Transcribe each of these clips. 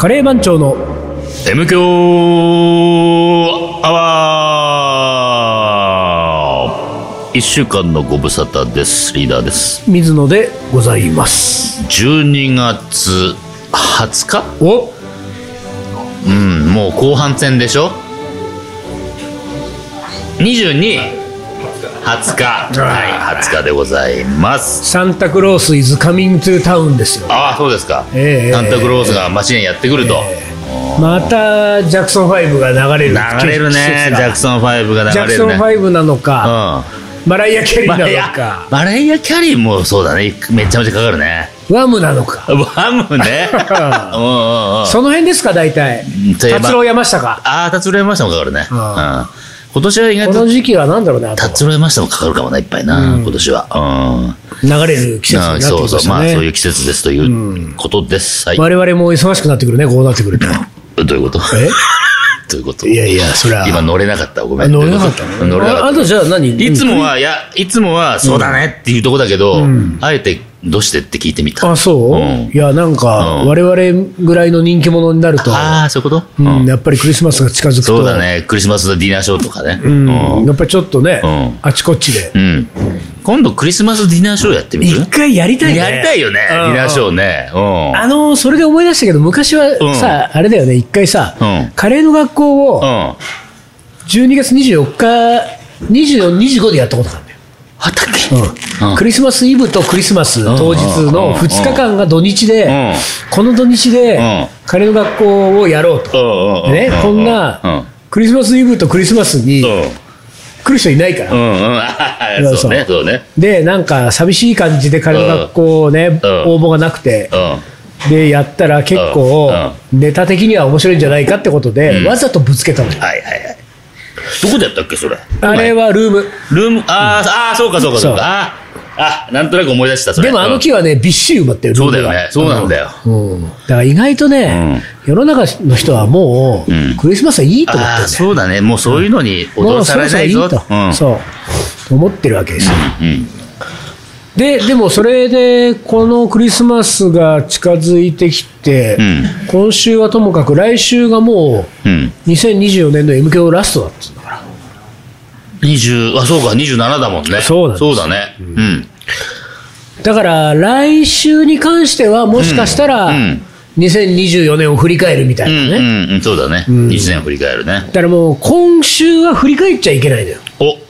カレー番長の M 強アワー。1週間のご無沙汰です。リーダーです。 水野でございます。 12月20日、 お、 もう後半戦でしょ。22、20日、はい、20日でございます。 サンタクロースイズカミングトゥータウンですよ。 ああ、そうですか。サンタクロースが街にやってくると、 またジャクソン5が流れるね。ジャクソン5が流れるね。ジャクソン 5なのか、マライア・キャリーなのか。 マライア・キャリーもそうだね。めちゃめちゃかかるね。 ワムなのか。 ワムね。 その辺ですか、大体。達郎山下か。 ああ、達郎山下もかかるね。今年は意外とこの時期はなんだろうね。 達郎山下もかかるかもね、いっぱいな、今年は。 流れる季節になってきましたね。 そうそう、まあそういう季節ですということです。 我々も忙しくなってくるね、こうなってくると。 どういうこと？どういうこと？ いやいや、それは今乗れなかった。ごめん。 乗れなかった。あとじゃあ何？ いつもはそうだねっていうとこだけど、あえてどうしてって聞いてみた。 あ、そう？いや、なんか我々ぐらいの人気者になると、 ああ、そういうこと？ やっぱりクリスマスが近づくと、 そうだね。クリスマスのディナーショーとかね。 やっぱりちょっとね、あちこちで。 今度クリスマスディナーショーやってみる？ 一回やりたいね。 やりたいよね、ディナーショーね。 それで思い出したけど、昔はさ、あれだよね、一回さ、カレーの学校を12月24日、24、25でやったことがあるんだよ。 あったっけ？ クリスマスイブとクリスマス当日の2日間が土日で、この土日でカレーの学校をやろうと。ね、こんなクリスマスイブとクリスマスに来る人いないから。 そうね、そうね。 で、なんか寂しい感じでカレーの学校ね、応募がなくて、で、やったら結構ネタ的には面白いんじゃないかってことで、わざとぶつけたの。 はいはいはい。どこでやったっけ、それ？ あれはルーム。 ああ、そうか。なんとなく思い出した、それ。 でもあの木はね、びっしり埋まってる。 そうだよね。そうなんだよ。 だから意外とね、世の中の人はもう、クリスマスはいいと思ってる。 そうだね。もうそういうのに踊らされないぞと。 そう。思ってるわけですよ。でもそれで、このクリスマスが近づいてきて、今週はともかく来週がもう、2024年の M 響ラストだったんだから。 そうか、27だもんね。そうだね。 だから来週に関してはもしかしたら2024年を振り返るみたいなね。 そうだね。1年振り返るね。 だからもう今週は振り返っちゃいけないのよ。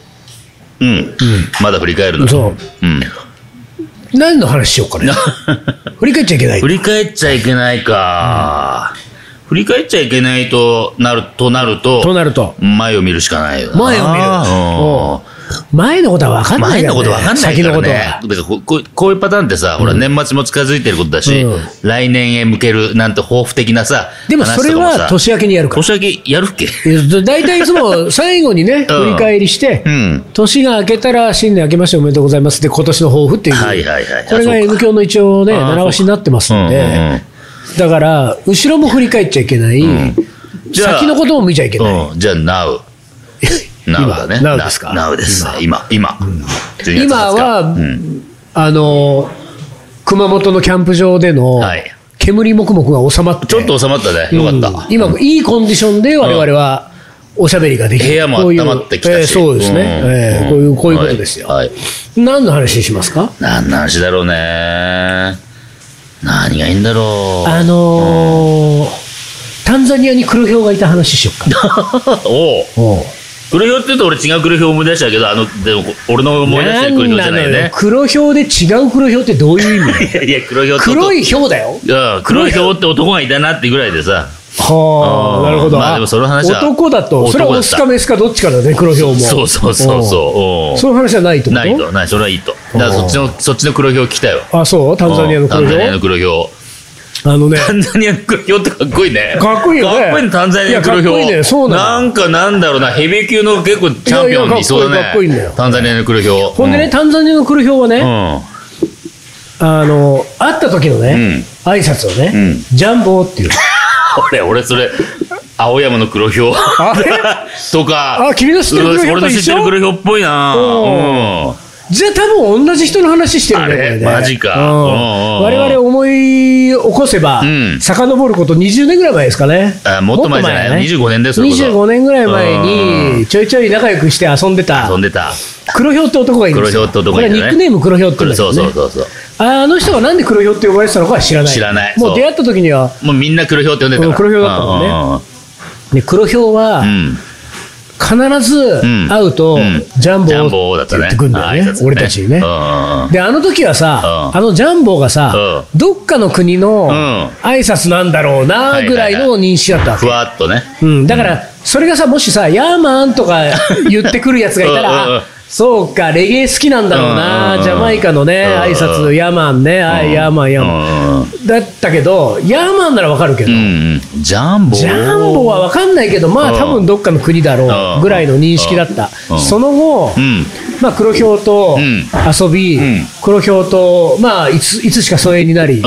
まだ振り返るの。 そう。何の話しようかね。振り返っちゃいけない。 振り返っちゃいけないか。振り返っちゃいけないとなると、前を見るしかないよな。 前を見る。前のことは分かんないよね。 前のこと分かんないからね。 先のことは。 だからこういうパターンってさ、ほら年末も近づいてることだし、来年へ向けるなんて抱負的なさ。 でもそれは年明けにやるから。 年明けやるっけ？ 大体いつも最後にね、振り返りして、年が明けたら新年明けましておめでとうございますって今年の抱負っていう。これが M 響の一応ね、習わしになってますんで。だから、後ろも振り返っちゃいけない。先のことも見ちゃいけない。 じゃあ、Now だね。 Now ですか？ Now です。今。 今は、熊本のキャンプ場での煙もくもくが収まって。 ちょっと収まったね。よかった。 今、いいコンディションで我々はおしゃべりができる。 部屋も温まってきたし。 そうですね。こういうことですよ。何の話しますか？ 何の話だろうね。何がいいんだろう。 タンザニアに黒ヒョウがいた話しようか。 黒ヒョウって言うと俺違う黒ヒョウを思い出したけど、でも俺の思い出してる黒ヒョウじゃないね。 黒ヒョウで違う黒ヒョウってどういう意味？ いや黒ヒョウって黒いヒョウだよ。 黒いヒョウって男がいたなってぐらいでさ。 はあ、なるほど。 まあでもその話は男だと、それはオスかメスかどっちかだね、黒ヒョウも。 そう。 そういう話はないと。 ない、それはいいと。だからそっちの黒ヒョウ来たよ。 あ、そう？タンザニアの黒ヒョウ。 タンザニアの黒ヒョウ。タンザニアの黒ヒョウってかっこいいね。 かっこいいよね。 かっこいいね、タンザニアの黒ヒョウ。 かっこいいね、そうなんかなんだろうな、ヘビー級の結構チャンピオンにいそうだね。 かっこいいんだよ。 タンザニアの黒ヒョウ。 ほんでね、タンザニアの黒ヒョウはね、会った時のね、挨拶をね、ジャンボーっていう。 俺それ、青山の黒ヒョウとか、 君の知ってる黒ヒョウと一緒？ 俺の知ってる黒ヒョウっぽいな。 じゃあ多分同じ人の話してるんだよね。 マジか。 我々思い起こせば、遡ること20年ぐらい前ですかね。 もっと前じゃない、25年です。 25年ぐらい前にちょいちょい仲良くして遊んでた黒ひょうって男がいるんですよ。これはニックネーム黒ひょうって言うんだけどね。そうあの人がなんで黒ひょうって呼ばれてたのかは知らない。もう出会った時にはもうみんな黒ひょうって呼んでたから。 黒ひょうだったもんね。で黒ひょうは必ず会うとジャンボーって言ってくるんだよね、俺たちにね。であの時はさ、あのジャンボーがさ、どっかの国の挨拶なんだろうなぐらいの認識だったわけ。 ふわっとね。 だからそれがさ、もしさヤーマンとか言ってくるやつがいたらそうか、レゲエ好きなんだろうな、ジャマイカのね、挨拶、ヤーマンね、ヤーマン、ヤーマン。だったけど、ヤーマンならわかるけど、 ジャンボはわかんないけど、まあ多分どっかの国だろうぐらいの認識だった。その後、まあ黒ひょうと遊び、黒ひょうと、まあいつしか疎遠になり、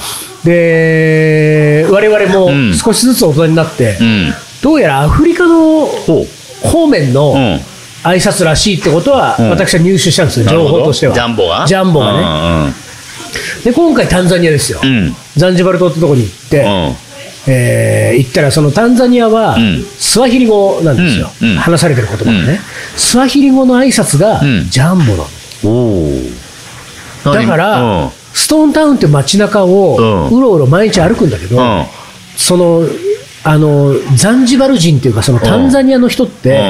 で、我々も少しずつ大人になって、どうやらアフリカの方面の、挨拶らしいってことは、私は入手したんですよ、情報としては。 ジャンボがね。で、今回タンザニアですよ。ザンジバル島ってとこに行って、行ったら、そのタンザニアは、スワヒリ語なんですよ。話されてる言葉がね。スワヒリ語の挨拶が、ジャンボなの。だから、ストーンタウンって街中を、うろうろ毎日歩くんだけど、その、ザンジバル人っていうか、そのタンザニアの人って、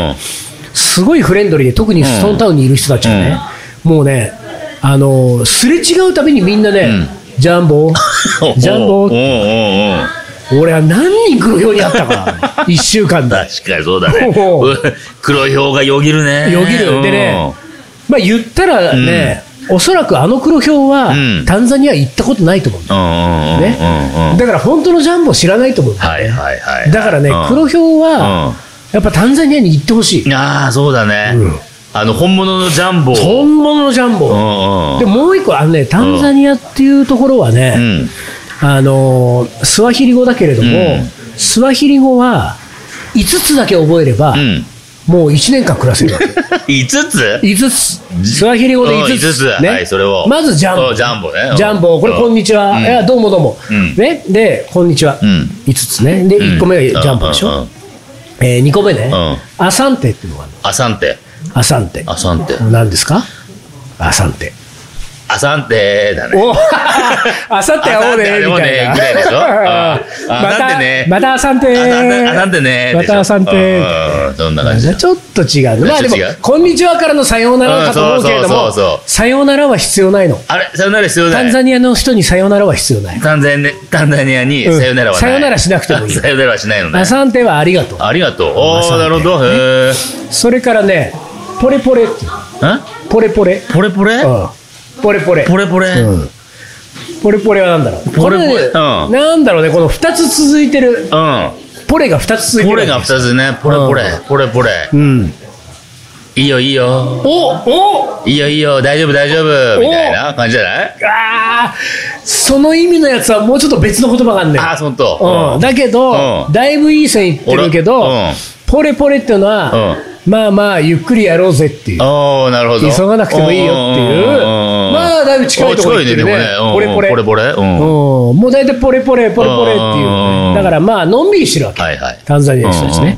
すごいフレンドリーで、特にストーンタウンにいる人たちはね、もうね、すれ違うたびにみんなね、ジャンボー、ジャンボーって、俺は何人黒ひょうに会ったか、1週間で。 確かにそうだね。黒ひょうがよぎるね。 よぎる。でね、まあ言ったらね、おそらくあの黒ひょうは、タンザニア行ったことないと思うんだよね。だから本当のジャンボ知らないと思うんだよね。だからね、黒ひょうは、やっぱタンザニアに行ってほしい。 ああ、そうだね。本物のジャンボ。 本物のジャンボ。で、もう一個、タンザニアっていうところはね、スワヒリ語だけれども、スワヒリ語は5つだけ覚えれば、もう1年間暮らせるわけ。 5つ ?5 つ。スワヒリ語で5つ。 はい、それを。 まずジャンボ。 ジャンボね。 ジャンボ。これ、こんにちは。いや、どうもどうも。ね。で、こんにちは。5つね。で、1個目がジャンボでしょ。2個目ね、アサンテっていうのがあるの。 アサンテ。 何ですか？アサンテ。 アサンテだね。 アサンテ会おうねみたいな。 ぐらいでしょ。アサンテね。 またアサンテ。 アサンテね。 またアサンテ。 そんな感じ。 ちょっと違う。まあでも、こんにちはからのさようならかと思うけれども、さようならは必要ないの。 あれ、さようなら必要ない。 タンザニアの人にさようならは必要ない。 タンザニアにさようならはない。 さようならしなくてもいい。 さようならはしないのね。 アサンテはありがとう。 ありがとう。おー、なるほど。へー。 それからね、ポレポレって。ポレポレ。 ポレポレ？ ポレポレ。 ポレポレ。 ポレポレはなんだろう。これね、なんだろうね、この2つ続いてる。ポレが2つ続いてる。 ポレが2つね。ポレポレ。ポレポレ。いいよいいよ。いいよいいよ、大丈夫大丈夫。みたいな感じじゃない？ その意味のやつはもうちょっと別の言葉があるんだよ。 本当。 だけど、だいぶいい線いってるけど、ポレポレっていうのは、まあまあゆっくりやろうぜっていう。 なるほど。 急がなくてもいいよっていう。まあだいぶ近いところに行ってるね。ポレポレ。 ポレポレ。 もう大体ポレポレポレポレっていう。だからまあのんびりしてるわけ。タンザニアの人たちね。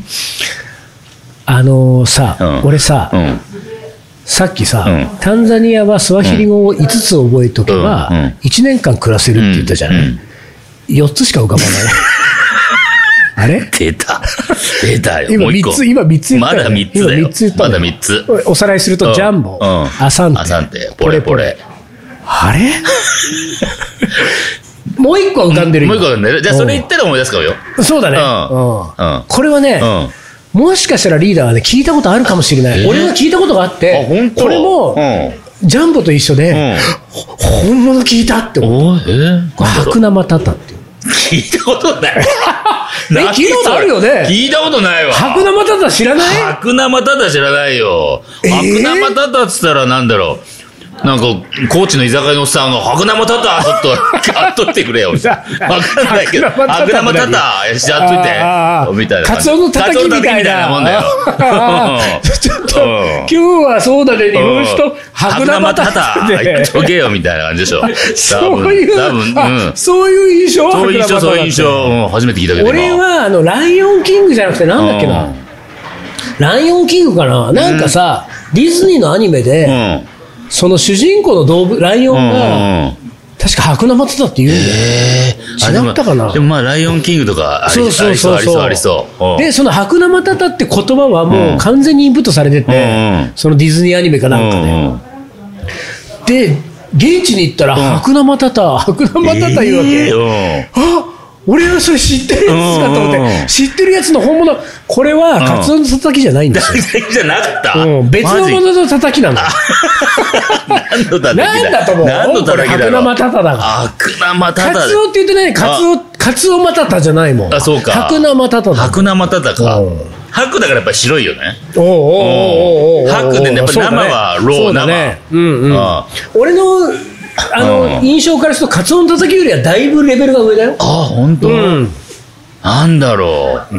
俺さ、さっきさ、タンザニアはスワヒリ語を5つ覚えとけば1年間暮らせるって言ったじゃない。4つしか浮かばない。あれ出たよ。 今3つ言ったよね。 まだ3つだよ。まだ3つ。 おさらいすると、ジャンボ、アサンテ、 ポレポレ。 あれもう1個は浮かんでる。 もう1個浮かんでる。じゃあそれ言ったら思い出すかもよ。 そうだね。これはね、もしかしたらリーダーはね、聞いたことあるかもしれない。俺は聞いたことがあって、これも、ジャンボと一緒で、本物聞いたって思った。白生タタっていう。 聞いたことない。 聞いたことあるよね。 聞いたことないわ。 白生タタ知らない？ 白生タタ知らないよ。白生タタっつったらなんだろう。 なんか、高知の居酒屋のおっさんが、白生タタちょっと、買っとってくれよ。わかんないけど、白生タタしちゃっといて、みたいな。 カツオのたたきみたいなもんだよ。 ちょっと、今日はそうだね、日本酒と白生タタ言っとけよ、みたいな感じでしょ。 そういう、そういう印象そういう印象、初めて聞いたけど。 俺は、ライオンキングじゃなくて、なんだっけな。ライオンキングかな、なんかさ、ディズニーのアニメで、その主人公の動物、ライオンが、確か白生タタって言うんだよ。違ったかな。 でもまあ、ライオンキングとかありそう。 で、その白生タタって言葉はもう完全にインプットされてて、そのディズニーアニメかなんかで。で、現地に行ったら、白生タタ言うわけ。俺はそれ知ってるやつだと思って、知ってるやつの本物、これはカツオのたたきじゃないんですよ。 じゃなかった、 別のもののたたきなんだ。 何だと思う？何のたたきだろう？ 白生タタだから。 白生タタ。 カツオって言ってない、カツオマタタじゃないもん。 あ、そうか。 白生タタだ。 白生タタか。白だからやっぱり白いよね。白でね、やっぱり生はロー生。俺の印象からするとカツオのたたきよりはだいぶレベルが上だよ。 あ、本当。なんだろう。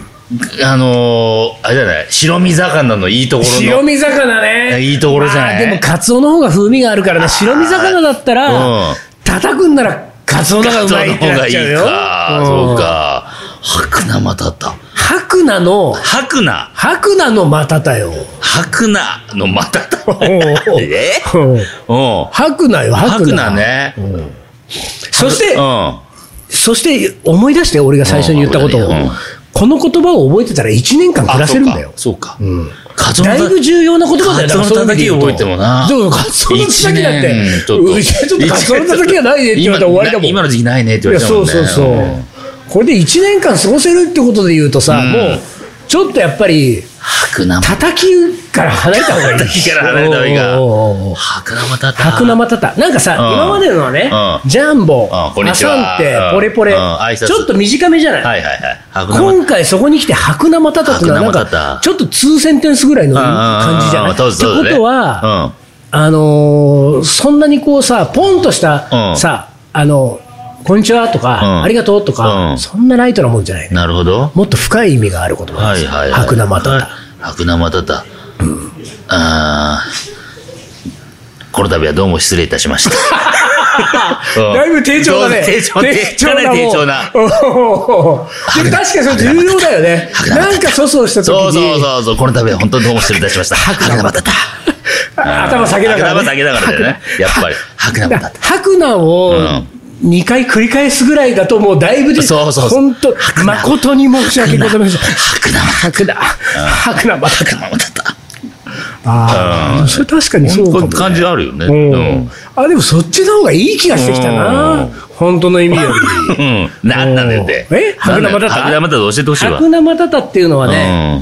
あれじゃない、白身魚のいいところの。 白身魚ね。 いいところじゃない。 でもカツオの方が風味があるからね。白身魚だったら、叩くんならカツオの方がうまいってなっちゃうよ。 そうか。白生タタ。 白菜のマタタよ。 白菜のマタタ。 白菜よ、 白菜ね。 そして思い出して俺が最初に言ったことを。この言葉を覚えてたら1年間暮らせるんだよ。 そうか。 だいぶ重要な言葉だよ。 カツオのたたき覚えてもな。 カツオのたたきだって。ちょっとカツオのたたきがないねって言われたら終わりだもん。 今の時期ないねって言われたもんね。 そう。これで1年間過ごせるってことで言うとさ、もうちょっとやっぱりたたきから離れた方がいい。 たたきから離れた方がいいが。 白生タタ。なんかさ、今までのはね、ジャンボ、アサンテ、ポレポレ、ちょっと短めじゃない。今回そこに来て白生タタってのはなんかちょっと2センテンスぐらいの感じじゃない。ってことは、そんなにこうさ、ポンとしたさ、こんにちはとか、ありがとうとか、そんなライトなもんじゃない。 なるほど。 もっと深い意味がある言葉です。白生タタ。 白生タタ。この度はどうも失礼いたしました。 だいぶ低調だね。 かなり低調な。 でも確かにそれ重要だよね。なんか粗相した時に。 そう。この度は本当にどうも失礼いたしました。白生タタ。 頭下げながら。 頭下げながらだよね。やっぱり。白生タタ。 白菜を2回繰り返すぐらいだともうだいぶ本当誠に申し訳ございません。白生タタ。それ確かにそうかもね。 感じあるよね。 でもそっちの方がいい気がしてきたな。本当の意味より。 なんだよって。 白生タタ。 白生タタ教えてほしいわ。 白生タタっていうのはね、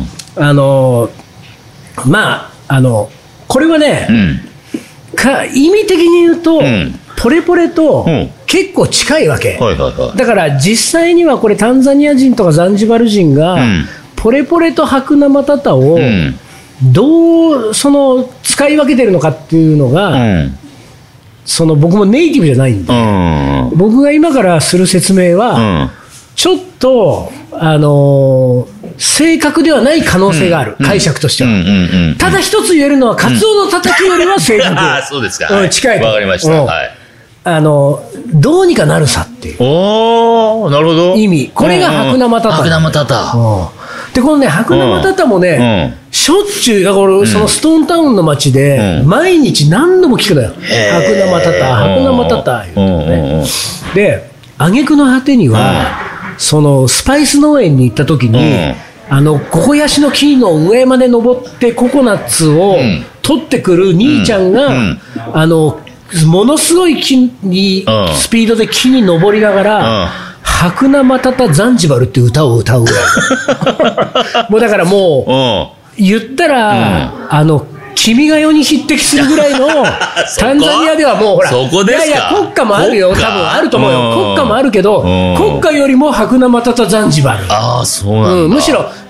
これはね、意味的に言うと、ポレポレと結構近いわけ。だから実際にはこれタンザニア人とかザンジバル人が、ポレポレと白生タタをどう使い分けてるのかっていうのが、僕もネイティブじゃないんで、僕が今からする説明は、ちょっと正確ではない可能性がある、解釈としては。ただ一つ言えるのは、カツオのたたきよりは正確。 そうですか。 近いと。 わかりました。 どうにかなるさっていう。 なるほど。 意味。これが白生タタ。 白生タタ。 で、このね、白生タタもね、しょっちゅう、だからそのストーンタウンの街で、毎日何度も聞くのよ。白生タタ、白生タタ。で、挙句の果てには、スパイス農園に行った時に、ココヤシの木の上まで登ってココナッツを取ってくる兄ちゃんが、ものすごいスピードで木に登りながら、白生タタザンジバルって歌を歌うぐらい。もうだからもう、言ったら、君が代に匹敵するぐらいの、タンザニアではもうほら、いや国家もあるよ、多分あると思うよ。国家もあるけど、国家よりも白生タタザンジバル。 そうなんだ。 むしろ、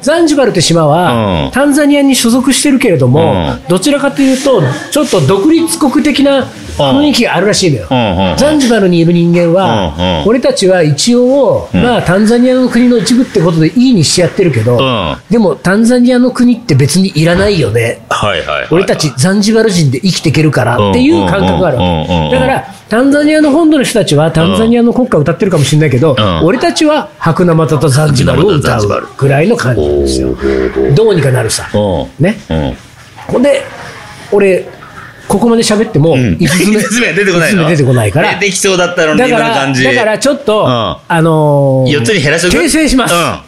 ザンジバルって島は、タンザニアに所属してるけれども、どちらかというと、ちょっと独立国的な雰囲気があるらしいのよ。ザンジバルにいる人間は、俺たちは一応、まあ、タンザニアの国の一部ってことでいいにしてやってるけど、でも、タンザニアの国って別にいらないよね。俺たちザンジバル人で生きていけるからっていう感覚があるわけ。だから、タンザニアの本土の人たちはタンザニアの国歌を歌ってるかもしれないけど、俺たちは白生タとザンジバルを歌うぐらいの感じなんですよ。どうにかなるさ。ね。ほんで、俺、ここまで喋っても、5つ目出てこないから。 できそうだったのに、今の感じ。 だからちょっと、4 つに減らしておく。 訂正します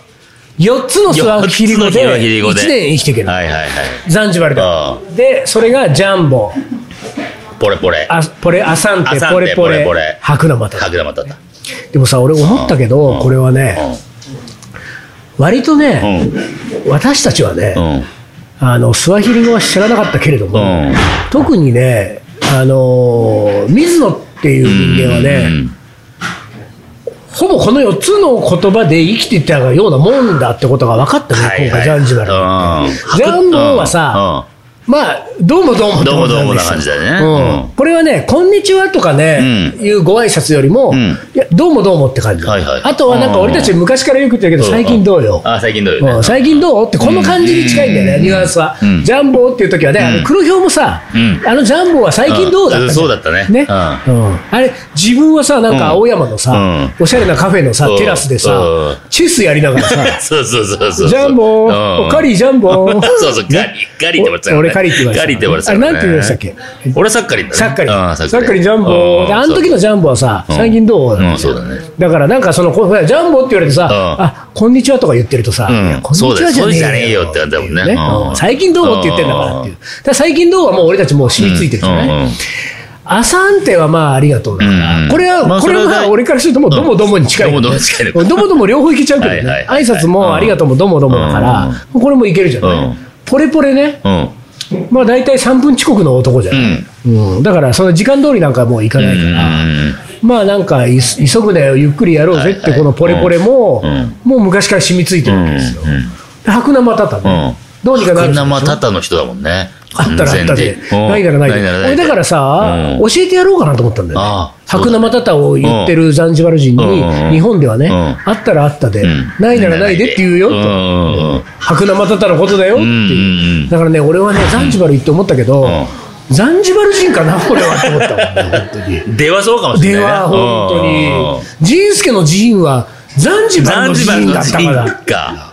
。4つのスワヒリ語で1年生きていける。ザンジバルだ。で、それがジャンボ。 ポレポレ。 アサンテ、ポレポレ、白生タ。でもさ、俺思ったけど、これはね、割とね、私たちはね、スワヒリ語は知らなかったけれども、特にね、水野っていう人間はね、ほぼこの4つの言葉で生きていたようなもんだってことが分かったね、今回、ザンジバル。ジャンボはさ、まあ、どうもどうもってことなんですよ。 どうもどうもな感じだよね。 これはね、こんにちはとかね、いうご挨拶よりも、いや、どうもどうもって感じ。あとはなんか俺たち昔からよく言ってるけど、最近どうよ。 最近どうよ。 最近どうってこの感じに近いんだよね、ニュアンスは。ジャンボっていう時はね、黒ひょうもさ、ジャンボは最近どうだった。 そうだったね。 ね。あれ、自分はさ、なんか青山のさ、おしゃれなカフェのさ、テラスでさ、チェスやりながらさ、 そう。 ジャンボ、おかりジャンボ。 そう、ガリって言われてた。 俺カリって言われてた。あれなんて言いましたっけ？ 俺サッカリンだね。 サッカリンジャンボ。あの時のジャンボはさ、最近どうなんですよ。だからなんかそのジャンボって言われてさ、あ、こんにちはとか言ってるとさ、こんにちはじゃねえよって言ったもんね。最近どうって言ってんだからっていう。最近どうはもう俺たちもう染みついてるじゃない。アサンテはまあありがとうだから、これは俺からするともうどもどもに近い。どもども両方いけちゃうけどね。挨拶もありがとうもどもどもだから、これもいけるじゃない。ポレポレね。まあ大体3分遅刻の男じゃない。だからその時間通りなんかもう行かないから、まあなんか急ぐなよゆっくりやろうぜってこのポレポレももう昔から染みついてるわけですよ。白生タタね。どうにかなる。 白生タタの人だもんね。 あったらあったで、ないからないで。俺だからさ、教えてやろうかなと思ったんだよね。白生タタを言ってるザンジバル人に、日本ではね、あったらあったで、ないならないでって言うよと。白生タタのことだよっていう。だからね、俺はね、ザンジバル行って思ったけど、ザンジバル人かな、これはって思ったもんね、本当に。 出はそうかもしれない。 出は本当に。仁助の寺院は、ザンジバルの寺院だったから。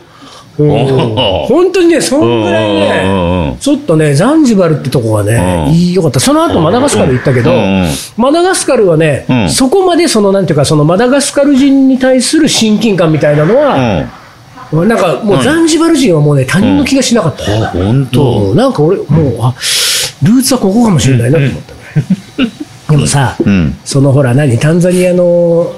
本当にね、そんぐらいね、ちょっとね、ザンジバルってとこがね、よかった。その後マダガスカル行ったけど、マダガスカルはね、そこまでなんていうか、そのマダガスカル人に対する親近感みたいなのは、なんかもうザンジバル人はもうね、他人の気がしなかった。 本当。 なんか俺、もう、ルーツはここかもしれないなと思ったね。でもさ、そのほら、タンザニアの、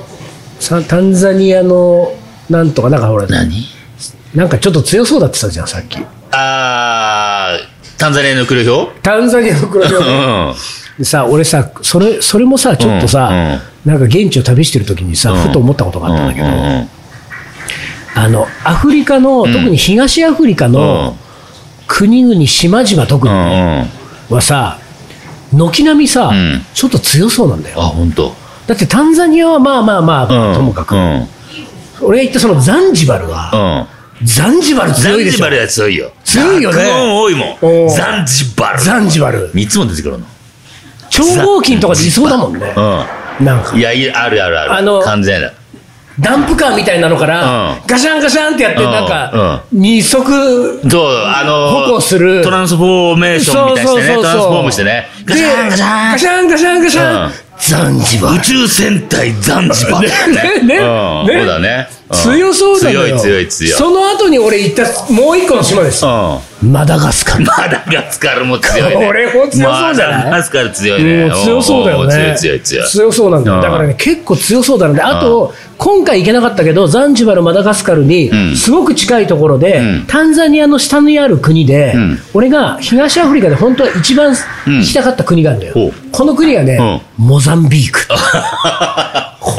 なんとか、なんかほら、なんかちょっと強そうだって言ったじゃん、さっき。 タンザニアの黒ひょう？ タンザニアの黒ひょう。でさ、俺さ、それもさ、ちょっとさ、なんか現地を旅してる時にさ、ふと思ったことがあったんだけど、アフリカの、特に東アフリカの国々、島々特にはさ、軒並みさ、ちょっと強そうなんだよ。 本当。 だってタンザニアはまあ、ともかく。俺が言ったそのザンジバルは、ザンジバル強いでしょ。 ザンジバルは強いよ。 強いよね。 学問多いもん。ザンジバル。 ザンジバル。 3つも出てくるの。 超合金とかでいそうだもんね。なんか。 いや、ある。完全だ。 ダンプカーみたいなのから、ガシャンガシャンってやって、なんか、二足歩行する。 トランスフォーメーションみたいしてね。トランスフォームしてね。 ガシャンガシャン。ガシャンガシャンガシャン。ザンジバル。 宇宙戦隊ザンジバル。 ね。 そうだね。 強そうだよ。 強い。 その後に俺行ったもう一個の島ですよ。マダガスカル。 マダガスカルも強いね。 これも強そうじゃない？ マダガスカル強いね。 強そうだよね。強そうなんだよ。だからね、結構強そうだので、あと、今回行けなかったけど、ザンジバル、マダガスカルに、すごく近いところで、タンザニアの下にある国で、俺が東アフリカで本当は一番行きたかった国があるんだよ。この国がね、モザンビーク。こ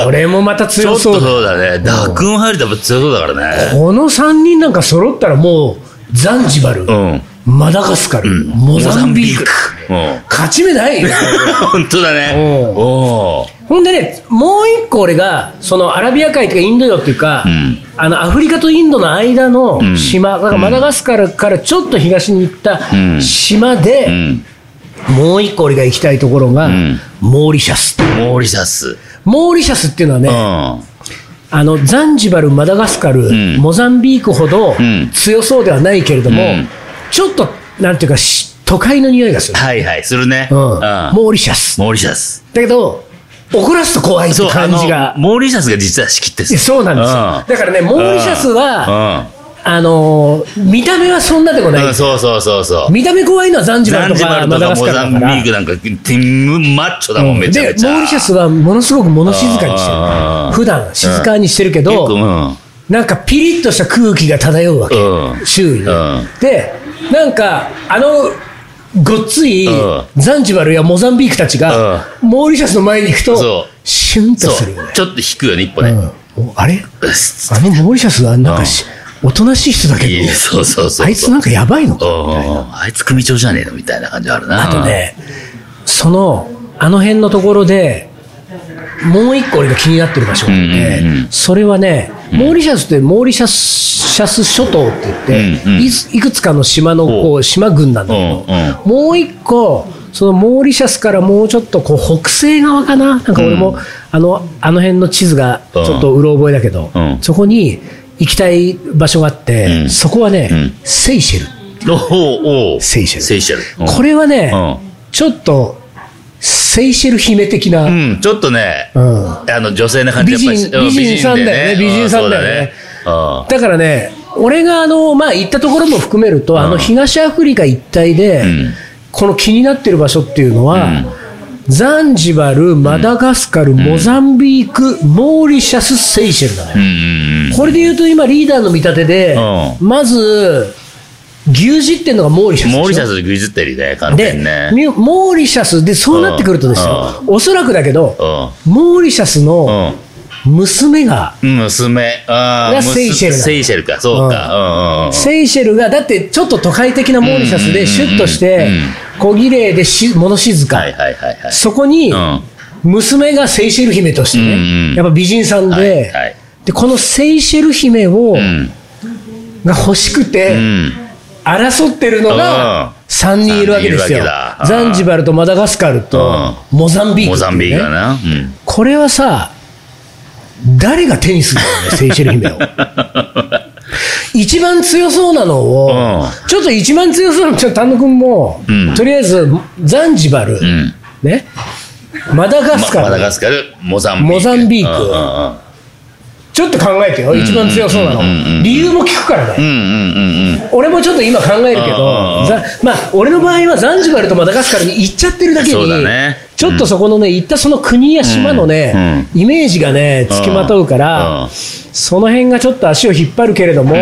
これもまた強そうだ。 ちょっとそうだね。ダクオン入るとやっぱ強そうだからね。 この3人なんか揃ったらもう、ザンジバル、マダガスカル、モザンビーク。勝ち目ないよ。 本当だね。 ほんでね、もう一個俺が、そのアラビア海というかインド洋っていうか、アフリカとインドの間の島、だからマダガスカルからちょっと東に行った島で、もう一個俺が行きたいところが、モーリシャス。 モーリシャス。 モーリシャスっていうのはね、ザンジバル、マダガスカル、モザンビークほど強そうではないけれども、ちょっと、なんていうか、都会の匂いがする。 はいはい、するね。 モーリシャス。 モーリシャス。 だけど、怒らすと怖いって感じが。 モーリシャスが実は仕切ってる。 そうなんですよ。だからね、モーリシャスは、見た目はそんなでもない。 そう。 見た目怖いのはザンジバルとかマダガスカルだから。 モザンビークなんか、マッチョだもん、めちゃめちゃ。 で、モーリシャスはものすごく物静かにしてる。普段静かにしてるけど、なんかピリッとした空気が漂うわけ。周囲に。で、なんか、ごっついザンジバルやモザンビークたちが、モーリシャスの前に行くと、シュンとするよね。 ちょっと引くよね、一歩ね。 あれモーリシャスはなんかおとなしい人だけど、あいつなんかやばいのかあいつ組長じゃねえのみたいな感じあるな。 あとね、あの辺のところで、もう一個俺が気になってる場所があって、それはね、モーリシャスってモーリシャス諸島って言って、いくつかの島の島群なんだけど、もう一個、そのモーリシャスからもうちょっと北西側かな、なんか俺もあの辺の地図がちょっとうろ覚えだけど、そこに行きたい場所があって、そこはね、セイシェル。セイシェル。これはね、ちょっと、セイシェル姫的な。 ちょっとね、女性な感じ。 美人さんだよね。美人さんだよね。だからね、俺が行ったところも含めると、東アフリカ一帯で、この気になってる場所っていうのは、ザンジバル、マダガスカル、モザンビーク、モーリシャス、セイシェルなのよ。これで言うと今リーダーの見立てで、まず、牛耳ってるのがモーリシャス。 モーリシャスで牛耳ってるね、完全にね。 モーリシャスで、そうなってくるとですよ、おそらくだけど、モーリシャスの娘が、セイシェルなの。 セイシェルか、そうか。 セイシェルが、だってちょっと都会的なモーリシャスで、シュッとして、小綺麗で物静か。そこに、娘がセイシェル姫としてね、やっぱ美人さんで、このセイシェル姫が欲しくて、争ってるのが3人いるわけですよ。ザンジバルとマダガスカルとモザンビーク。モザンビークだな。これはさ、誰が手にするのね、セイシェル姫を。一番強そうなのを、ちょっと一番強そうなの、丹野君も、とりあえずザンジバル、ね、マダガスカル、モザンビーク。ちょっと考えてよ、一番強そうなの。理由も聞くからね。俺もちょっと今考えるけど、俺の場合はザンジバルとマダガスカルに行っちゃってるだけに、ちょっとそこのね、行ったその国や島のね、イメージがね、つきまとうから、その辺がちょっと足を引っ張るけれども、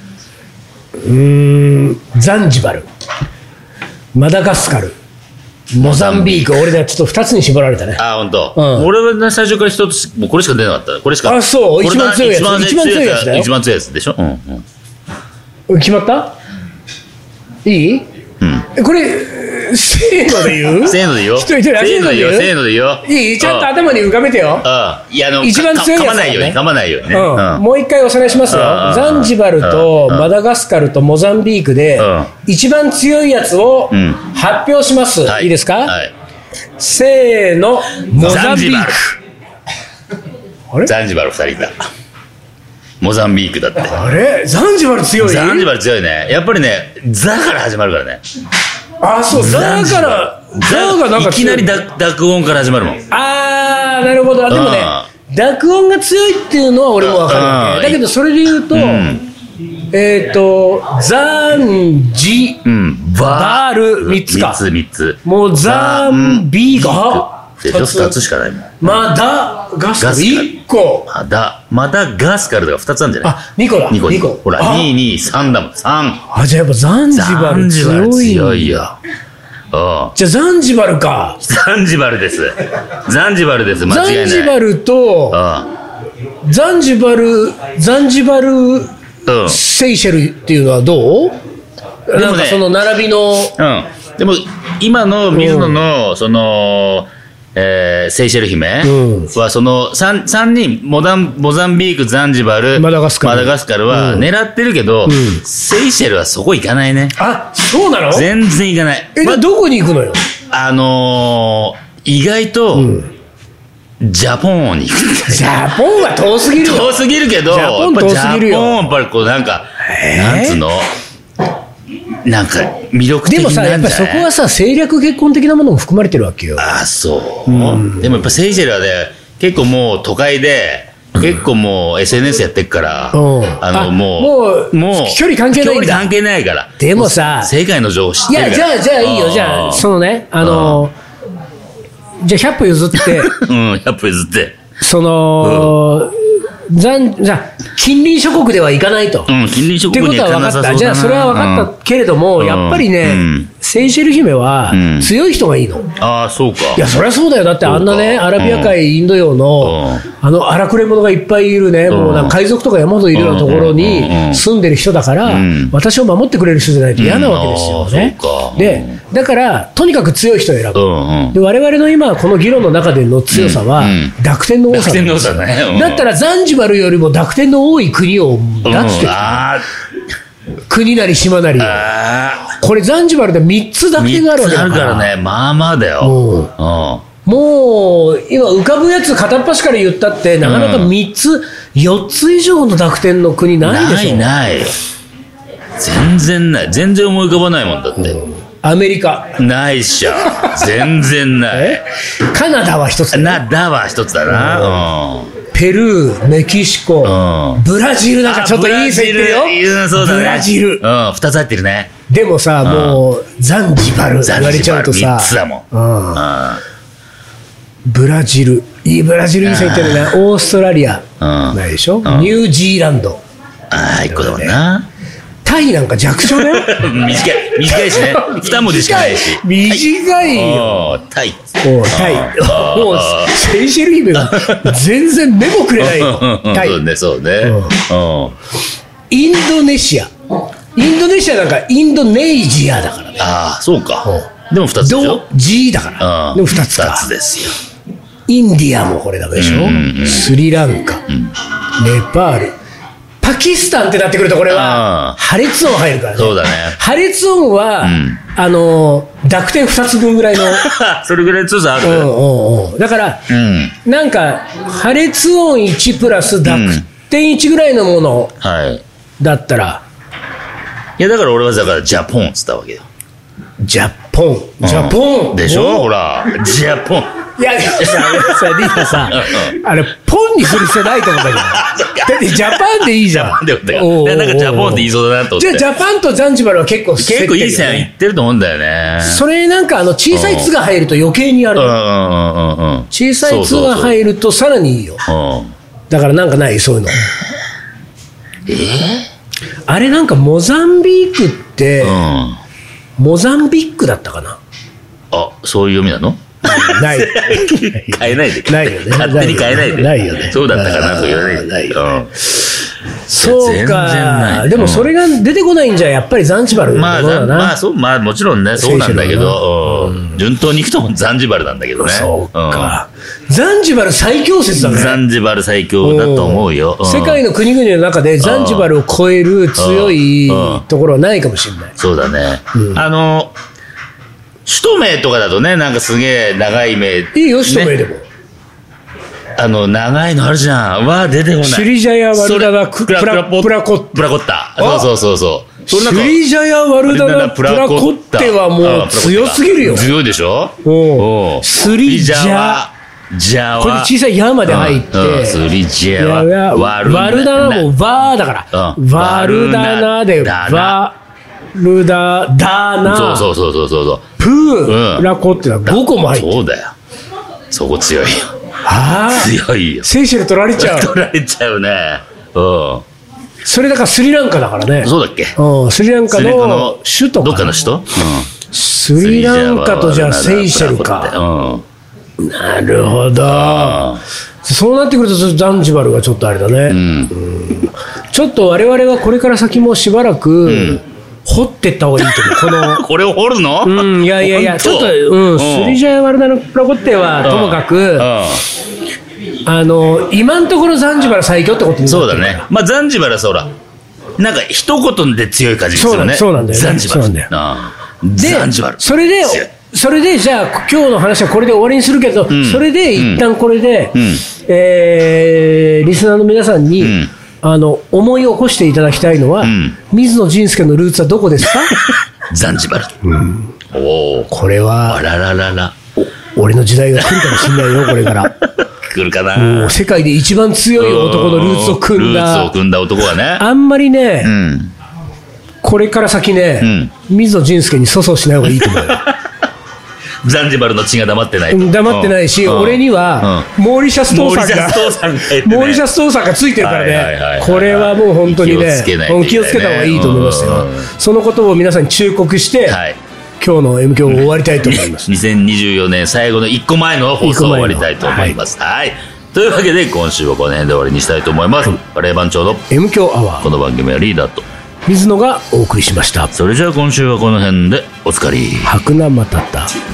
ザンジバル、マダガスカル、モザンビーク、俺ね、ちょっと2つに絞られたね。 本当。俺はね、最初から1つ、もうこれしか出なかった。これしか。 そう、一番強いやつ。一番強いやつだよ。 一番強いやつでしょ。 決まった？いい？これ、せーので言う？ せーので言う？ せーので言う？ せーので言う？ いい？ちゃんと頭に浮かべてよ。一番強いやつ。 噛まないようにね。 もう一回おさらいしますよ。ザンジバルとマダガスカルとモザンビークで、一番強いやつを発表します。いいですか？せーの、モザンビーク。あれ？ ザンジバル2人だ。モザンビークだって。 あれ？ザンジバル強い？ ザンジバル強いね。やっぱりね、ザから始まるからね。 そう、ザがなんかいきなり濁音から始まるもん。 なるほど。でもね、濁音が強いっていうのは俺もわかるわけ。だけどそれで言うと、ザンジバル3つか。 3つ。 もうザンビーク。 2つしかないもん。 マダガスカル1個。 マダガスカルが2つあるんじゃない？2 個だ。 2個。ほら、2、2、3だもん。3。 じゃあやっぱザンジバル強いよ。 じゃあザンジバルか。 ザンジバルです。ザンジバルです。間違いない。 ザンジバルと、ザンジバル、セイシェルっていうのはどう？なんかその並びの。 でも今の水野のその、セイシェル姫はその 3人モザンビーク、ザンジバル、マダガスカルは狙ってるけど、セイシェルはそこ行かないね。 あ、そうなの？ 全然行かない。 どこに行くのよ？ 意外と、ジャポンに行く。 ジャポンは遠すぎるよ。 遠すぎるけど、 ジャポン遠すぎるよ。 ジャポンはやっぱりこうなんか、なんつうの、なんか魅力的なんじゃない？ でもさ、やっぱそこはさ、政略結婚的なものも含まれてるわけよ。 あ、そう。でもやっぱセイシェルはね、結構もう都会で、結構もう SNS やってっから、もう距離関係ないんだ。 距離関係ないから。 でもさ、 世界の情報知ってるから。 いや、じゃあいいよ。じゃあ、そのね、じゃあ100歩譲って、 100歩譲って。 その、じゃあ近隣諸国では行かないと。 近隣諸国には行かなさそうだな。 じゃあそれは分かったけれども、やっぱりね、セイシェル姫は強い人がいいの。 ああ、そうか。 いや、そりゃそうだよ。だってあんなね、アラビア海インド洋の荒くれ者がいっぱいいるね、もうなんか海賊とか山ほどいるようなところに住んでる人だから、私を守ってくれる人じゃないと嫌なわけですよね。で、だからとにかく強い人を選ぶ。で、我々の今この議論の中での強さは濁点の多さ。だったらザンジバルよりも濁点の多い国を出してきた。国なり島なり。これザンジバルで3つ濁点があるわけだから。3つあるからね、まあまあだよ。 もう今浮かぶやつ片っ端から言ったってなかなか3つ、4つ以上の濁点の国ないでしょ。 ない。全然ない。全然思い浮かばないもんだって。 アメリカないっしょ。全然ない。 カナダは一つだな。 ペルー、メキシコ、ブラジルなんかちょっといい線いってるよ。ブラジル。 2つ入ってるね。 でもさ、もうザンジバル言われちゃうとさ、 3つだもん。 ブラジル、いいブラジルいい線いってるね。オーストラリアないでしょ。ニュージーランド。 1個だもんな。 タイなんか弱小だよ。 短いしね。2文字しかないし。 短いよ。 タイ。 もうセイシェル姫が全然目もくれないよ。タイ。 そうね。 インドネシアなんかインドネイジアだからね。 ああ、そうか。でも2つでしょ。 G だから。でも2つか。 2つですよ。 インディアもこれだでしょ。スリランカ、ネパール。パキスタンってなってくるとこれは破裂音入るからね。 そうだね。 破裂音は、濁点2つ分ぐらいのそれぐらいの強さある。 だから、なんか破裂音1プラス濁点1ぐらいのものだったら、 いやだから俺はだからジャポンっつったわけよ。 ジャポンでしょ。ほらジャポン。 いや、リーダーさ、ポンにする必要ないと思うんだけど。だってジャパンでいいじゃん。なんかジャポンって言いそうだなと思って。 じゃあジャパンとザンジバルは結構いい線いってると思うんだよね。 それなんか小さい「つ」が入ると余計にある。小さい「つ」が入るとさらにいいよ。だからなんかないそういうの。あれなんかモザンビークってモザンビックだったかな。 あ、そういう読みなの？ ない。 変えないで。 ないよね。 勝手に変えないで。 ないよね。 そうだったかなと言わないで。ないよ。 そうか。でもそれが出てこないんじゃやっぱりザンジバルだな。 まあもちろんね、そうなんだけど、順当にいくとザンジバルなんだけどね。 そうか。ザンジバル最強説だね。 ザンジバル最強だと思うよ。 世界の国々の中でザンジバルを超える強いところはないかもしれない。 そうだね。首都名とかだとね、なんかすげえ長い名。 いいよ、首都名でも。 長いのあるじゃん。出てこない。 シュリジャヤ・ワルダナ・プラコッタ。そう。 シュリジャヤ・ワルダナ・プラコッテはもう強すぎるよ。 強いでしょ。 スリジャ。これ小さい「ヤ」まで入ってスリジャヤワルダナも「バー」だからワルダナでワルダナそうプーラコってのは5個も入ってる。 そうだよ。そこ強いよ。強いよ。 セイシェル取られちゃう。 取られちゃうね。 それだからスリランカだからね。 そうだっけ。 スリランカの首都か。 どっかの首都。 スリランカとじゃあセイシェルか。なるほど。そうなってくるとザンジバルがちょっとあれだね。ちょっと我々はこれから先もしばらく掘っていった方がいいと思う。 これを掘るの？ いやちょっとスリジャーワルダのプラコッテはともかく。今のところザンジバル最強ってことになってる。 そうだね。まあザンジバルはほらなんか一言で強い感じですよね。 そうなんだよね。 ザンジバル。ザンジバル。 それでじゃあ今日の話はこれで終わりにするけど、それで一旦これで、リスナーの皆さんに、思い起こしていただきたいのは、水野仁介のルーツはどこですか？ ザンジバル。 これはあらららら。 俺の時代が来るかもしれないよこれから。 来るかな。 もう世界で一番強い男のルーツを組んだ男がね。 あんまりね、これから先ね、水野仁介に粗相しない方がいいと思うよ。 ザンジバルの血が黙ってない。 黙ってないし、俺にはモーリシャス父さんがついてるからね。これはもう本当にね、気をつけた方がいいと思いますよ。そのことを皆さんに忠告して、今日の M 響を終わりたいと思います。 2024年最後の1個前の放送を終わりたいと思います。というわけで今週はこの辺で終わりにしたいと思います。カレー番長の M 響アワー。 この番組はリーダーと水野がお送りしました。 それじゃあ今週はこの辺でおつかり。 白生またた。